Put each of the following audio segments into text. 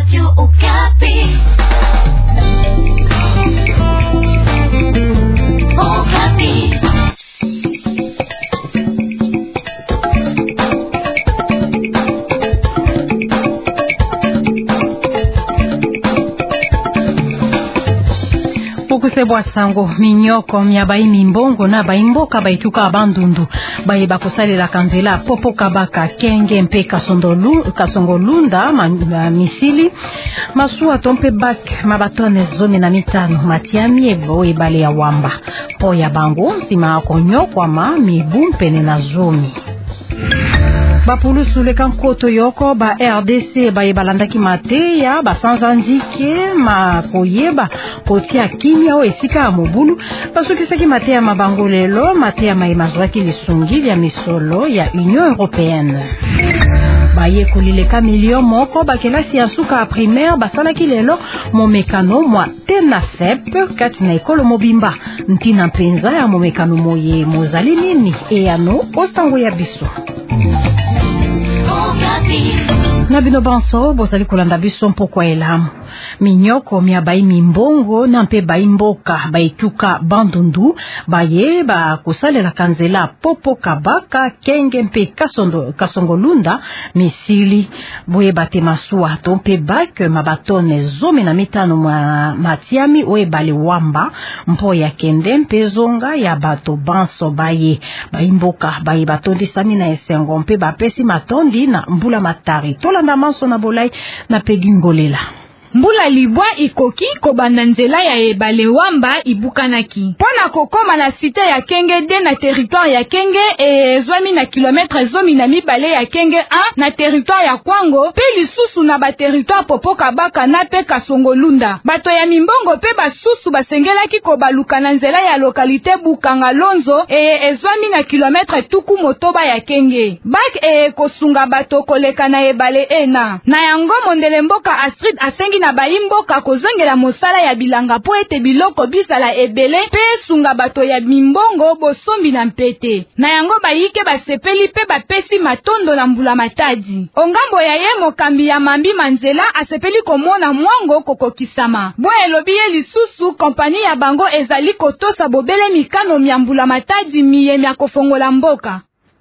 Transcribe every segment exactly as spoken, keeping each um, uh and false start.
Radio Okapi. Okapi. Sebwa sango minyoko miabai mimbongo na baimboka baituka bandundu baye bakosalela kanzela popo kabaka kenge mpe kasondolu kasongolunda ma, ma, misili masuwa tompe bak mabatone zomi na mitano matiami ebo ebale ya wamba po ya bango nsima akonyokwa ma mibu mpene na zomi. Bapulusu leka nkoto yoko ba R D C ba yebalandaki mateya basanzandike ma koyeba kotia kimia o esika ya mobulu basukisaki mateya mabango lelo mateya maimazwaki lisungili ya misolo ya Union Européenne. Baye kolileka milio moko bakelasi ya suka primaire basalaki lelo momekano mwa TENAFEP kati na ekolo mobimba ntina mpenza ya momekano moye mozali nini eyano osango ya biso. Na bino banso bozali kolanda biso mpokwa elamu minyoko mia bai mimbongo na mpe baimboka baituka bandundu baye ba kosalela kanzela popo kabaka kenge mpe kasondo kasongolunda misili boye batemasuwa to mpe bak mabatone zomi na mitano ma matiami oye bale wamba mpo ya kende mpe zonga ya bato banso baye baimboka baye batondisami na esengo mpe bapesi matondi na mbula matari tolanda manso na bolai na pegingolela. Mbula libwa ikoki kobanda nzela ya ebale wamba ibukanaki. Pona kokoma na site ya Kenge de na territoire ya Kenge e zwami na kilometre zomi na mibale ya Kenge un na territoire ya Kwango pe lisusu na ba territoire popo kabaka na pe kasongolunda. Bato ya mimbongo pe basusu basengelaki kobaluka na nzela ya lokalite Bukanga Lonzo e ezwami na kilometre tuku motoba ya Kenge. Bak e kosunga bato koleka na ebale ena. Na yango mondele mboka Astrid asengi na baimboka kozongela mosala ya bilanga po ete biloko bizala ebele pe sunga bato ya mimbongo bosombi na mpete. Na yango bayike basepeli pe bapesi matondo na mbula matadi. Ongambo ya ye mokambi ya mambi manzela asepeli komona mwango kokokisama. Bo elobi ye lisusu kompani ya bango ezali kotosa bobele mikano mya mbula matadi miye mya kofongola mboka.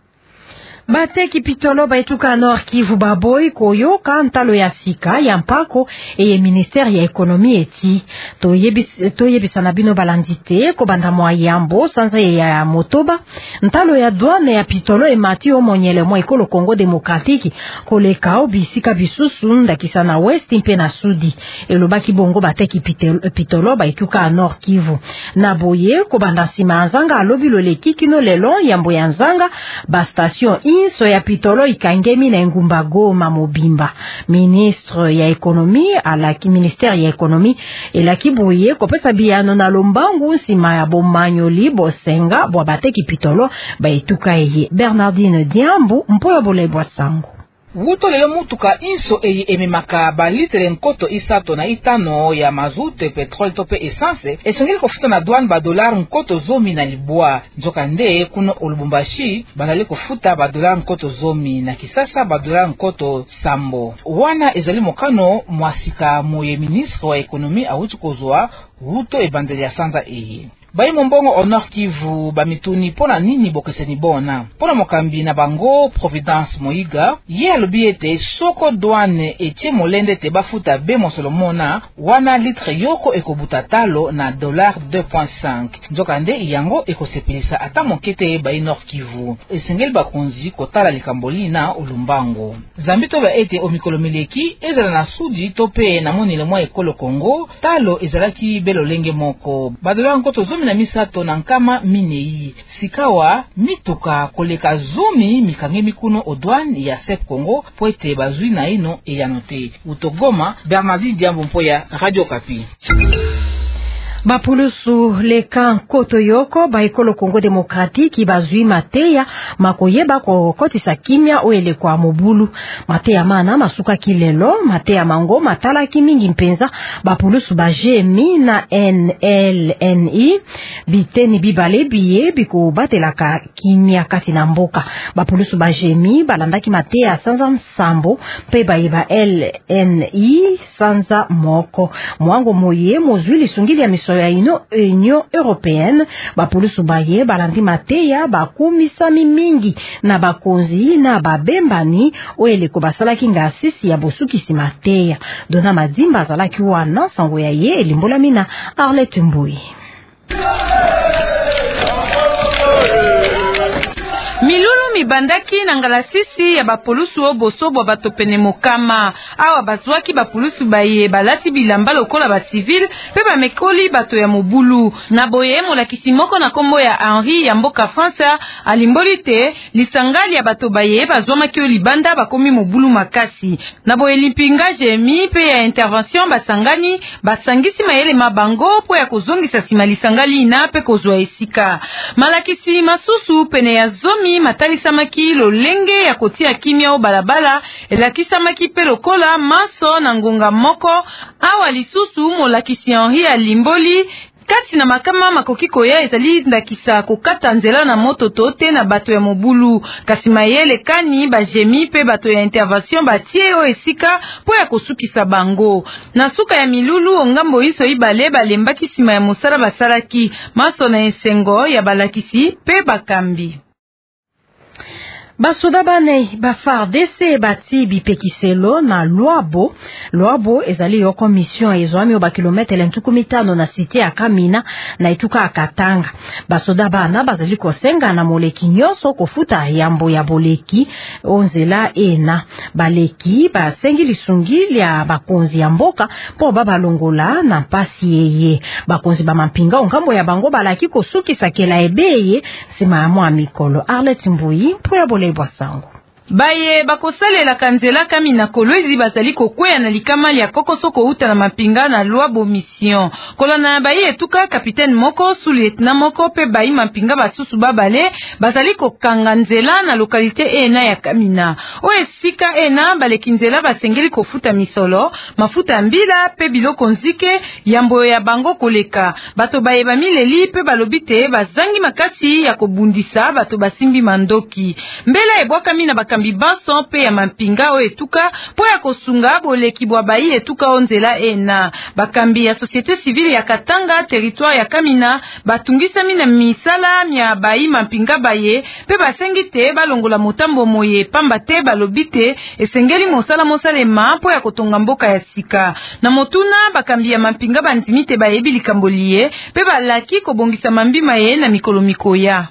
Bateki pitolo baituka Nord Kivu baboy koyo kantalo ya sika ya mpako eye ministère ya ekonomi eti to yebis to yebisana bino balandite ko banda mwa yambo sanza ya motoba ntalo ya douane ya pitolo e mati o monyele mwa ekolo Congo Démocratique koleka obisika bisusu ndakisa na West mpe na Sudi elobaki bongo bateki pitolo, pitolo baituka Nord Kivu na boye ko banda sima nzanga alobi loleki kino lelo yambo ya nzanga ba station so ya pitolo ikangemi na ngumba Goma mobimba. Ministre ya ekonomi alaki ministère ya ekonomi elaki boye kopesa biano na lombangu nsima ya bomanyoli bosenga bwa bateki pitolo baituka eye. Bernardine Diambu mpoyo bolebwa sango. Wuto lelo mutuka inso eye ememaka ba litre nkoto isato na itano ya mazute petrol tope essence esengeli kofuta na douane ba dollar nkoto zomi na libwa nzoka nde kuno olubumbashi bazali kofuta ba dollar nkoto zomi na Kisasa ba dollar nkoto sambo wana ezali mokano mwasika moye ministre wa ekonomi awuti kozwa wuto ebandeli ya sanza eye. Bayi mombongo au Nord Kivu bamituni pona nini bokeseni bona. Pona mokambi na bango Providence Moiga, ye alobi ete soko douane etie molende te bafuta be mosolomona wana litre yoko ekobuta talo na dollar deux virgule cinq. Njoka nde yango ekosepelisa ata mokete bayi Nord Kivu. Esengeli bakonzi kotala likamboli na ulumbango. Zambito ba ete omikolomeleki ezala na Sudi tope na monile mwa ekolo Congo, talo ezalaki belolenge moko. Badola nkoto zomi na misato na nkama minei. Sikawa mituka koleka zomi mikange mikuno odouane ya S E P Congo po ete bazui na ino eyanote. Utogoma, Bernardine Diambo mpoya Radio Okapi. Bapulusu leka kotoyoko ba ekolo Congo Démocratique bazui mateya makoyeba ko kotisa kimia oele kwa mobulu mateya mana masuka kilelo mateya mango matala kimingi mpenza bapulusu ba G M I na N L N I biteni bibale biye biko batelaka kimia kati na mboka bapulusu ba G M I balandaki mateya sanza msambo pe ba L N I sanza moko mwango moye mozwili sungili ya miso ya ino Union Européenne bapulusu baye balandi mateya bakumisami mingi na bakonzi na babembani oele ko basalaki ngasisi ya bosukisi mateya dona madimba azalaki wana sango ya ye elimbolami na Arlette Mbui. Milulu mibandaki na ngalasisi ya bapulusu oboso bwa batopene mokama awa bazwaki bapulusu baye balati bilamba lokola ba civil pe ba mekoli bato ya mobulu na boye molakisi moko na kombo ya Henri ya mboka France alimboli te lisangali ya bato baye bazwamaki o libanda bakomi mobulu makasi na boye lipinga jemi pe ya intervention basangani basangisi mayele mabango po ya kozongisa sima lisangali ina pe kozwa esika malakisi masusu pene ya zomi matali samaki lolenge ya kotia kimia o balabala elakisamaki pe lokola maso na ngonga moko awa lisusu molakisi Henri alimboli kati na makama makoki koya ezali ndakisa kokata nzela na moto tote na bato ya mobulu kasi mayele kani bajemi pe bato ya intervention batie o esika po ya kosukisa bango na suka ya milulu ongambo iso ibale balembaki sima ya mosala basalaki maso na esengo ya balakisi pe bakambi. Basoda bane ba F A R D C bati bipekiselo na Luabo Luabo ezali yo commission ezwami oba kilometre lentuku mitano na cité ya Kamina na ituka akatanga basoda bana bazali kosenga na moleki nyoso kofuta yambo ya boleki onzela ena baleki basengi lisungili ya bakonzi ya mboka po babalongola na mpasi yeye bakonzi ba mampinga ongambo ya bango balaki kosukisa kela ebeye sima ya mwa mikolo Arlette Mbui po ya bole Bosango. Baye bakosalela kanzela Kamina kolwezi bazali kokwea na likama ya kokosoko uta na mapinga na Luabo mission. Kolona baye etuka kapitaine moko sous lieutenant moko pe bayi mapinga basusu babale bazali kokanga nzela na lokalite ena ya Kamina. O esika ena balekinzela basengeli kofuta misolo, mafuta mbila pe biloko nzike yambo ya bango koleka. Bato baye bamileli pe balobite bazangi makasi ya kobundisa bato basimbi mandoki. Mbela ebwa Kamina baka kambi baso pe ya mampinga o etuka po ya kosunga boleki bwa bayi etuka onzela ena bakambi ya société civile ya Katanga territoire ya Kamina batungisa mina misala mya bayi mampinga baye pe basengi te balongola motambo moye pamba te balobite esengeli mosala mosalema po ya kotonga mboka ya sika na motuna bakambi ya mampinga banzimite bayebi likambolie pe balaki kobongisa mambima ye na mikolo mikoya.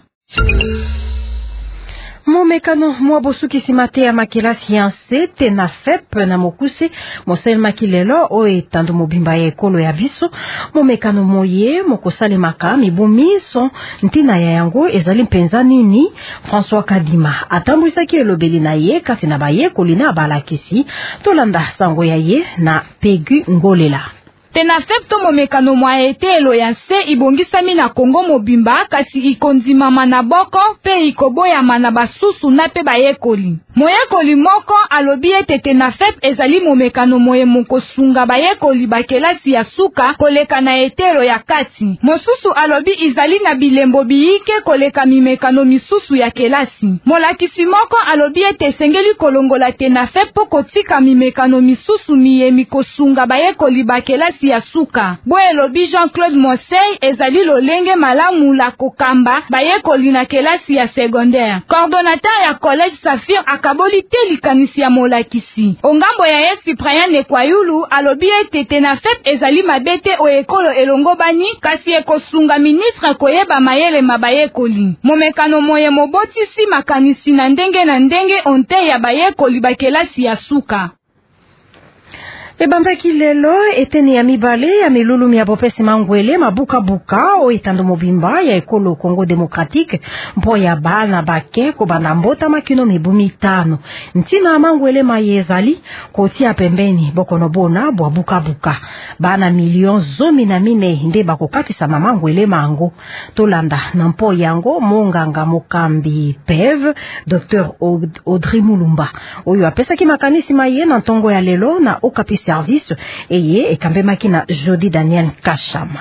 Momekano mwabosuki simate ya makela sianse tena fep na mokuse mosel makilelo o etando mobimba ya ekolo ya biso momekano moye mokosale maka mibumiso ntina ya yango ezali mpenza nini François Kadima atambwisaki elobeli na ye kati na baye kolina balakisi tolanda sango ya ye na Pegu Ngolela. Tena septo momekano mwa etelo ya se ibongisami na Kongo mobimba kasi ikonzimama na boko pe ikoboyama na basusu na pe bayekoli. Moyekoli moko alobi ete tena fep ezali momekano moye mokosunga bayekoli bakelasi ya suka koleka na etelo ya kati. Mosusu alobi izali na bilembo biyike koleka mimekano misusu ya kelasi. Molakisi moko alobi ete sengeli kolongola tena fep po kotika mimekano misusu miye mikosunga bayekoli bakelasi ya suka. Boye lobi Jean-Claude Mosey ezali lolenge malamu la kokamba bayekoli na kelasi ya secondaire. Coordonnateur ya collège Safir akaboli te likanisi ya molakisi. Ongambo ya ye Cyprien Nekwayulu alobi ete tena fep ezali mabete o ekolo elongo bani kasi ekosunga ministre koyeba mayele mabayekoli. Momekano moye mobotisi makanisi na ndenge na ndenge onte ya bayekoli bakelasi ya suka. Ebambaki lelo eteni ya mibale ya milulu ya bopesi mangwele mabuka buka o itando mobimba ya ekolo Congo Democratique mpo ya bana bake ko bana mbota makino mibumi tano ntina mangwele mayezali kotia pembeni bokono bona bwa buka buka bana milion zomi na mine nde bakokatisa mangwele mango tolanda na mpo yango monganga mokambi P E V Docteur Audrey Mulumba oyo apesaki makanisi maye na ntongo ya lelo na Okapi service eye ekambemaki na Jody Daniel Kashama.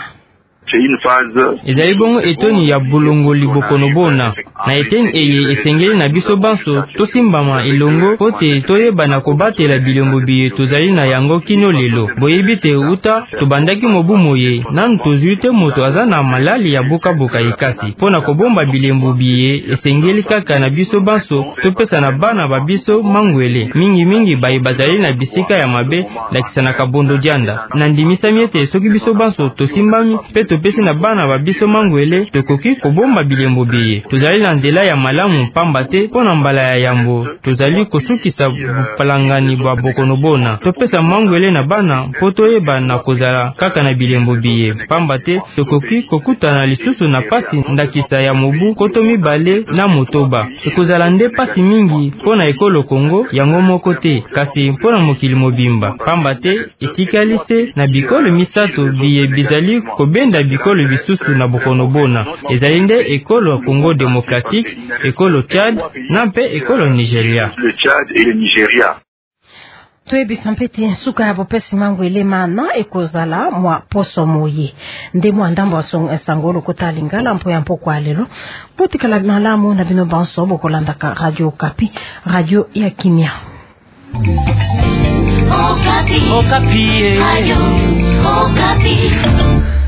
Ezali bongo etoni ya bulongoli bokono bona na eteni eye esengeli na biso banso tosimbama elongo pote toyeba na kobatela bilongo biye tozali na yango kino lelo boyebi te uta tobandaki mobu moye nanu tozwi te moto aza na malali ya boka-boka ekasi mpona kobomba bilembo biye esengeli kaka na biso banso topesa na bana babiso mangwele mingi-mingi baye bazali na bisika ya mabe lakisa na kabondo dianda na ndimisami ete soki biso banso tosimbami pe topesi na bana babiso mangwele tokoki kobomba bilembo biye tozali na nzela ya malamu pamba te mpona mbala ya yambo tozali kosukisa bupalangani bwa bokono bona topesa mangwele na bana mpo toyeba na kozala kaka na bilembo biye pamba te tokoki kokutana lisusu na pasi ndakisa ya mobu koto mibale na motoba ekozala nde pasi mingi mpona ekolo Kongo yango moko te kasi mpona mokili mobimba pamba te etikali se na bikolo misato biye bizali kobenda bikolo bisusu na bokono bona ezali nde ekolo Congo Démocratique, ekolo Tchad na mpe ekolo Nigeria. Le Tchad et le Nigeria. Toyebi sampeti suka ya bopesi mangwele mana ekozala mwa poso moye nde mwa ndambo wa sangolo kota lingala mpo ya mpo kwa lelo butikala malamu na bino banso bokolandaka Radio Okapi radio ya kimia. Okapi. Okapi. Radio Okapi.